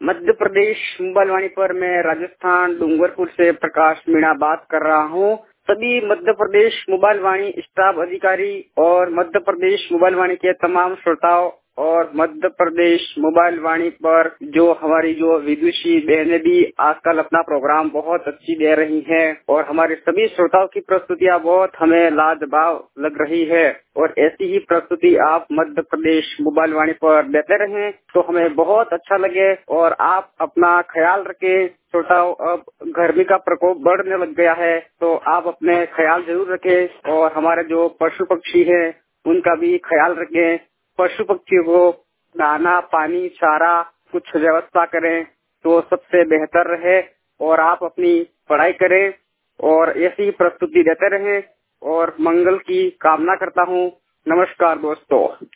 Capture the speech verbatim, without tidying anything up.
Madhya Pradesh mobile वाणी पर मैं राजस्थान डूंगरपुर से प्रकाश मीणा बात कर रहा हूँ। सभी मध्य प्रदेश मोबाइल वाणी स्टाफ अधिकारी और मध्य प्रदेश मोबाइल वाणी के तमाम श्रोताओं और मध्य प्रदेश मोबाइल वाणी पर जो हमारी जो विदुषी बहनें भी आजकल अपना प्रोग्राम बहुत अच्छी दे रही हैं और हमारे सभी श्रोताओं की प्रस्तुतियां बहुत हमें लाजवाब लग रही है और ऐसी ही प्रस्तुति आप मध्य प्रदेश मोबाइल वाणी पर देते रहें तो हमें बहुत अच्छा लगे। और आप अपना ख्याल रखें श्रोताओं, अब गर्मी का प्रकोप बढ़ने लग गया है तो आप अपने ख्याल जरूर रखें और हमारे जो पशु पक्षी हैं उनका भी ख्याल रखें। पशु पक्षी को दाना पानी चारा कुछ व्यवस्था करें तो सबसे बेहतर रहे और आप अपनी पढ़ाई करें और ऐसी प्रस्तुति देते रहें और मंगल की कामना करता हूँ। नमस्कार दोस्तों।